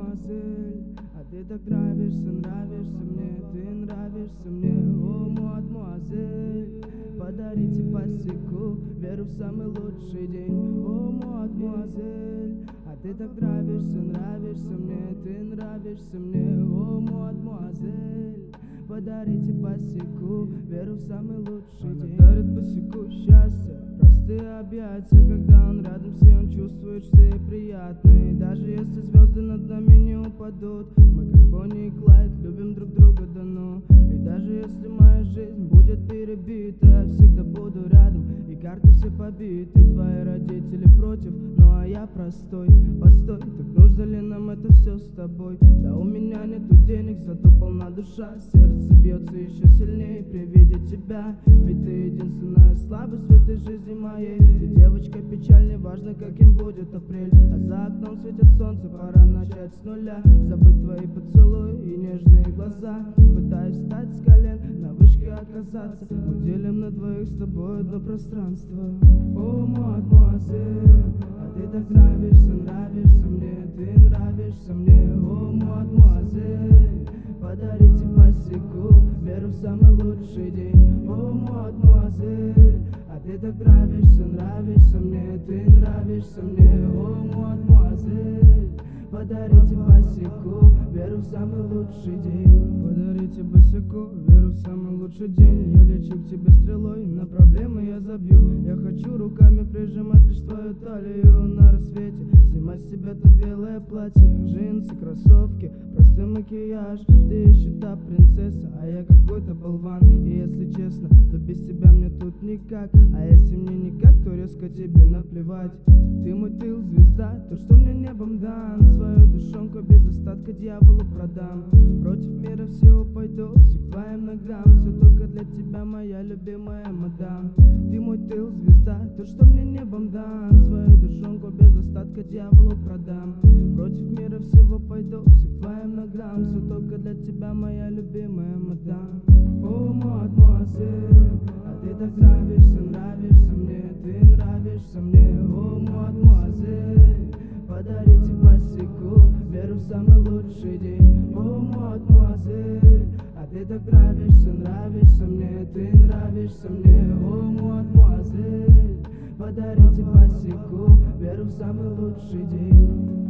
мадемуазель, а ты так нравишься, нравишься мне, ты нравишься мне, о, мадемуазель. Подарите посеку, веру в самый лучший день, о, мадемуазель. А ты так нравишься, нравишься мне, ты нравишься мне, о, мадемуазель. Подарите посеку, веру в самый лучший день. Она дарит босику счастье, простые объятия. Когда он рядом, все он чувствует, что ей приятно. И даже если звезды над нами не упадут, мы как Бонни и Клайд любим друг друга давно. И даже если моя жизнь будет перебита, я всегда буду рядом, и карты все побиты. Твои родители против, ну а я простой. Постой, так нужно ли нам это все с тобой? Да у меня нету денег, зато полна душа. Сердце бьется еще сильнее при виде тебя, ведь ты единственная слабость в этой жизни моей. Ты девочка печаль, неважно каким будет апрель, а за окном светит солнце, пора начать с нуля. Забыть твои поцелуи и нежные глаза, пытаюсь встать с колен, на вышке оказаться. Мы делим на двоих с тобой одно пространство. О, мадемуазель, а ты так нравишься, нравишься мне, ты нравишься мне, о, мадемуазель. Подарите посеку, веру в самый лучший день, о, мадемуазель. А ты так нравишься, нравишься мне, ты нравишься мне, о, мадемуазель. Подарите посеку, веру в самый лучший день. Подарите босику, веру в самый лучший день. Я лечу к тебе стрелой, на проблемы я забью. Я хочу руками прижимать лишь твою талию на рассвете, снимать с себя то белое платье, джинсы, кроссовки, простой макияж. Ты еще та принцесса, а я какой-то болван. И если честно, то без тебя мне тут никак. А если мне никак, то резко тебе наплевать. Ты мой тыл, звезда, то, что мне небом дан. Свою душонку без остатка дьяволу продам. Против мира всего пойду, все к твоим ногам. Все только для тебя, моя любимая мадам. Ты мой тыл, звезда, то, что мне небом дан. Свою душонку без остатка дьяволу продам. Против мира всего пойду, все к твоим ногам. Все только для тебя, моя любимая мадам. О, мадемуазель, а ты так нравишься, нравишься мне, ты нравишься мне, о, мадемуазель. Подарите посеку, веру в самый лучший день, о, мадемуазель. А ты так нравишься, нравишься мне, ты нравишься мне, о, мадемуазель. Подарите посеку, веру в самый лучший день.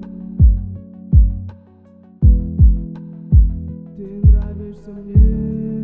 Ты нравишься мне.